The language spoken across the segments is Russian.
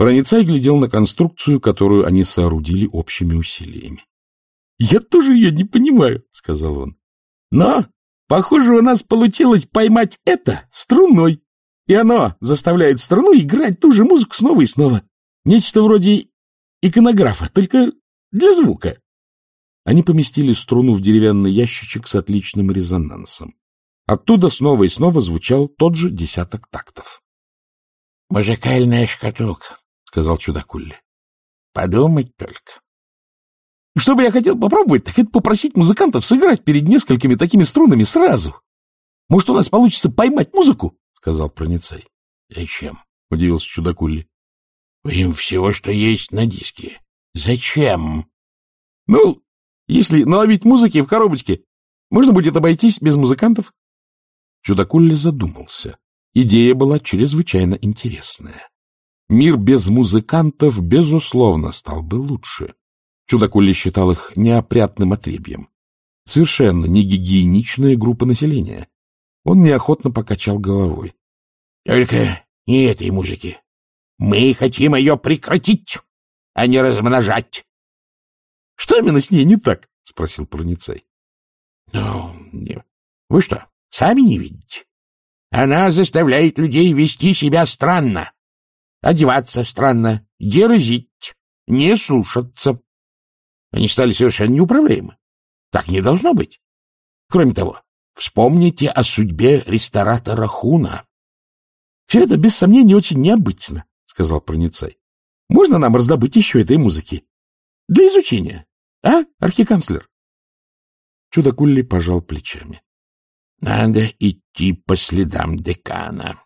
Проницай глядел на конструкцию, которую они соорудили общими усилиями. — Я тоже ее не понимаю, — сказал он. — Но, похоже, у нас получилось поймать это струной. И оно заставляет струну играть ту же музыку снова и снова. Нечто вроде иконографа, только для звука. Они поместили струну в деревянный ящичек с отличным резонансом. Оттуда снова и снова звучал тот же десяток тактов. — Музыкальная шкатулка, — сказал чудакулли. — Подумать только. — Что бы я хотел попробовать, так это попросить музыкантов сыграть перед несколькими такими струнами сразу. Может, у нас получится поймать музыку? — сказал Проницай. — Зачем? — удивился чудакулли. — Им всего, что есть на диске. — Зачем? — Ну, если наловить музыки в коробочке, можно будет обойтись без музыкантов. Чудакулли задумался. Идея была чрезвычайно интересная. Мир без музыкантов, безусловно, стал бы лучше. Чудакулли считал их неопрятным отребьем. Совершенно не гигиеничная группа населения. Он неохотно покачал головой. — Только не этой музыки. Мы хотим ее прекратить, а не размножать. — Что именно с ней не так? — спросил Проницай. — Ну, вы что, сами не видите? Она заставляет людей вести себя странно, одеваться странно, дерзить, не слушаться. Они стали совершенно неуправляемы. Так не должно быть. Кроме того, вспомните о судьбе ресторатора Хуна. — Все это, без сомнения, очень необычно, — сказал Проницай. — Можно нам раздобыть еще этой музыки? Для изучения. А, архиканцлер? Чудакулли пожал плечами. — Надо идти по следам декана.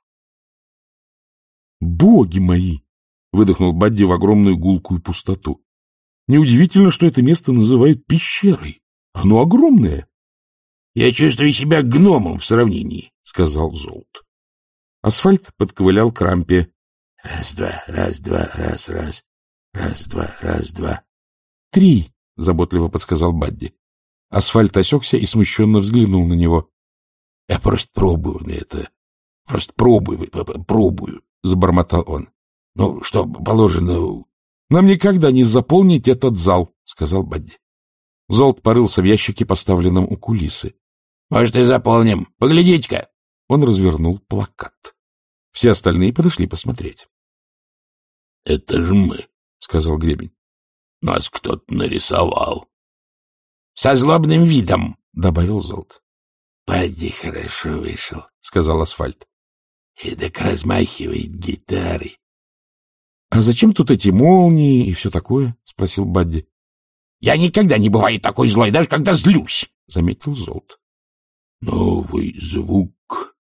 — Боги мои! — выдохнул Бадди в огромную гулкую пустоту. — Неудивительно, что это место называют пещерой. Оно огромное. — Я чувствую себя гномом в сравнении, — сказал Золт. Асфальт подковылял к рампе. — Раз-два, раз-два, раз-раз, раз-два, раз-два. — 3, — заботливо подсказал Бадди. Асфальт осекся и смущенно взглянул на него. — Я просто пробую на это. Просто пробую, — забормотал он. — Ну, что положено... — Нам никогда не заполнить этот зал, — сказал Бадди. Золт порылся в ящике, поставленном у кулисы. — Может, и заполним. Поглядите-ка. Он развернул плакат. Все остальные подошли посмотреть. — Это же мы, — сказал Гребень. — Нас кто-то нарисовал. — Со злобным видом, — добавил Золт. — Бадди хорошо вышел, — сказал Асфальт. — Эдак размахивает гитарой. — А зачем тут эти молнии и все такое? — спросил Бадди. — Я никогда не бываю такой злой, даже когда злюсь, — заметил Золт. — Новый звук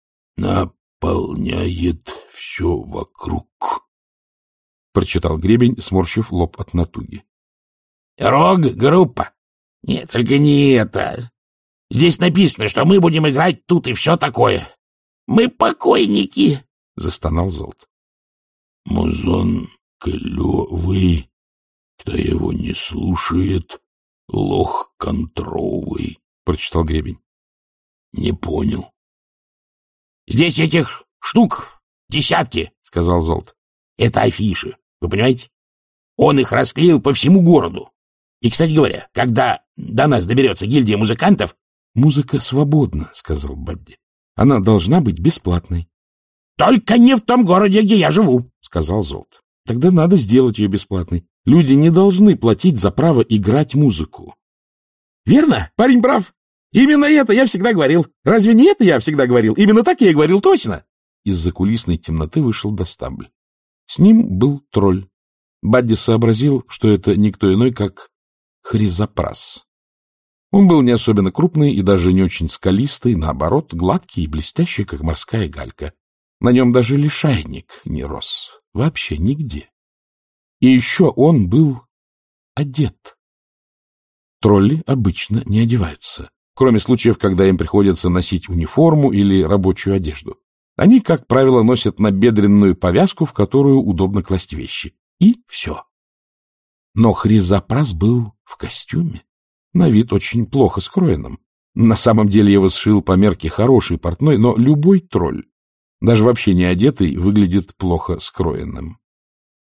наполняет все вокруг, — прочитал Гребень, сморщив лоб от натуги. — Рок-группа? Нет, только не это. Здесь написано, что мы будем играть тут и все такое. Мы покойники, — застонал Золт. — Музон клевый, кто его не слушает, лох контровый, — прочитал Гребень. — Не понял. — Здесь этих штук десятки, — сказал Золт. — Это афиши, вы понимаете? Он их расклеил по всему городу. И, кстати говоря, когда до нас доберется гильдия музыкантов... — Музыка свободна, — сказал Бадди. — Она должна быть бесплатной. — Только не в том городе, где я живу, — сказал Золт. — Тогда надо сделать ее бесплатной. Люди не должны платить за право играть музыку. — Верно, парень прав. Именно это я всегда говорил. Разве не это я всегда говорил? Именно так я и говорил точно. Из-за кулисной темноты вышел Достабль. С ним был тролль. Бадди сообразил, что это никто иной, как Хризопрас. Он был не особенно крупный и даже не очень скалистый, наоборот, гладкий и блестящий, как морская галька. На нем даже лишайник не рос. Вообще нигде. И еще он был одет. Тролли обычно не одеваются, кроме случаев, когда им приходится носить униформу или рабочую одежду. Они, как правило, носят набедренную повязку, в которую удобно класть вещи. И все. Но Хризопрас был в костюме, на вид очень плохо скроенным. На самом деле его сшил по мерке хороший портной, но любой тролль, даже вообще не одетый, выглядит плохо скроенным.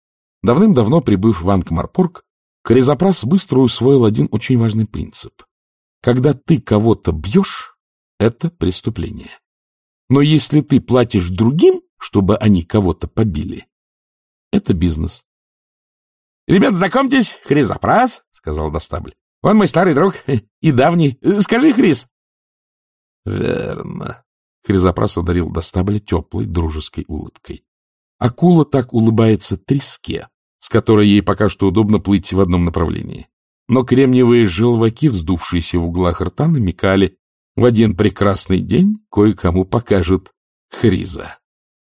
Давным-давно прибыв в Анкмарпорг, Хризопрас быстро усвоил один очень важный принцип. Когда ты кого-то бьешь, это преступление. Но если ты платишь другим, чтобы они кого-то побили, это бизнес. — Ребят, знакомьтесь, Хризопрас, — сказал Достабль. — Он мой старый друг и давний. Скажи, Хриз. — Верно. Хризопрас одарил Достабля теплой дружеской улыбкой. Акула так улыбается треске, с которой ей пока что удобно плыть в одном направлении. Но кремниевые желваки, вздувшиеся в углах рта, намекали: в один прекрасный день кое-кому покажут Хриза.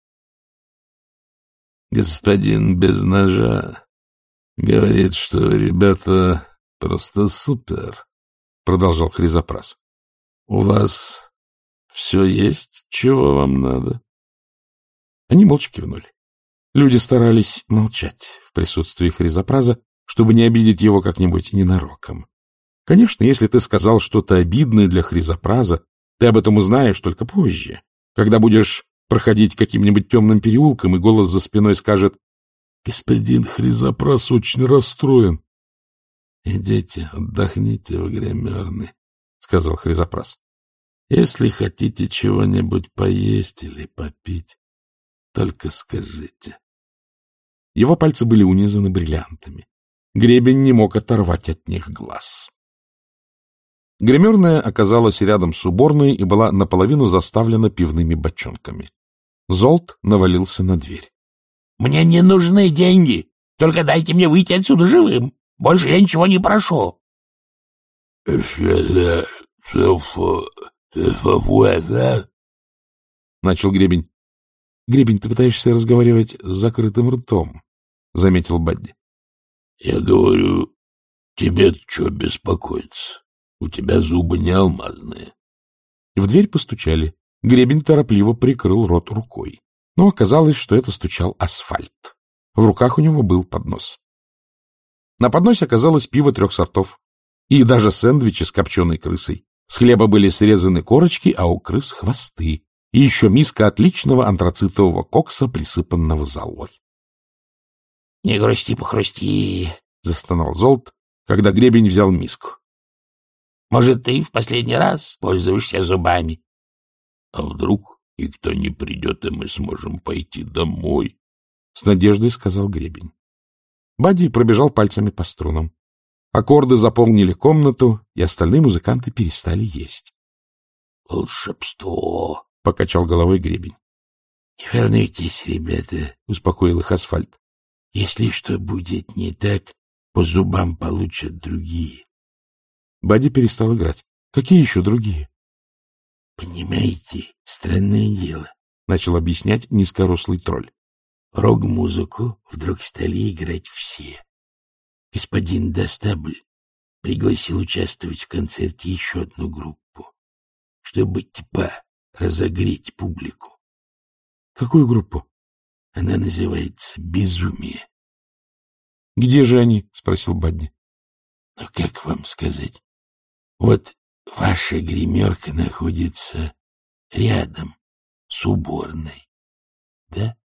— Господин без ножа говорит, что ребята просто супер, — продолжал Хризопрас. — У вас все есть, чего вам надо? Они молча кивнули. Люди старались молчать в присутствии Хризопраза, чтобы не обидеть его как-нибудь ненароком. Конечно, если ты сказал что-то обидное для Хризопраза, ты об этом узнаешь только позже, когда будешь проходить каким-нибудь темным переулком, и голос за спиной скажет: «Господин Хризопраз очень расстроен». — Идите, отдохните в гримерной, — сказал Хризопраз. — Если хотите чего-нибудь поесть или попить, только скажите. Его пальцы были унизаны бриллиантами. Гребень не мог оторвать от них глаз. Гримерная оказалась рядом с уборной и была наполовину заставлена пивными бочонками. Золт навалился на дверь. — Мне не нужны деньги. Только дайте мне выйти отсюда живым. Больше я ничего не прошу. — начал Гребень. — Гребень, ты пытаешься разговаривать с закрытым ртом, — заметил Бадди. — Я говорю, тебе-то что беспокоиться? У тебя зубы не алмазные. В дверь постучали. Гребень торопливо прикрыл рот рукой. Но оказалось, что это стучал асфальт. В руках у него был поднос. На подносе оказалось пиво 3 сортов. И даже сэндвичи с копченой крысой. С хлеба были срезаны корочки, а у крыс — хвосты. И еще миска отличного антрацитового кокса, присыпанного золой. — Не грусти, похрусти, — застонал Золт, когда Гребень взял миску. — Может, ты в последний раз пользуешься зубами? — А вдруг никто не придет, и мы сможем пойти домой? — с надеждой сказал Гребень. Бадди пробежал пальцами по струнам. Аккорды заполнили комнату, и остальные музыканты перестали есть. — Волшебство! — покачал головой Гребень. — Не волнуйтесь, ребята, — успокоил их Асфальт. — Если что будет не так, по зубам получат другие. Бадди перестал играть. — Какие еще другие? — Понимаете, странное дело, — начал объяснять низкорослый тролль. Рок-музыку вдруг стали играть все. Господин Достабль пригласил участвовать в концерте еще одну группу, чтобы типа разогреть публику. — Какую группу? — Она называется «Безумие». — Где же они? — спросил Бадди. — Ну, как вам сказать? Вот ваша гримерка находится рядом с уборной, да?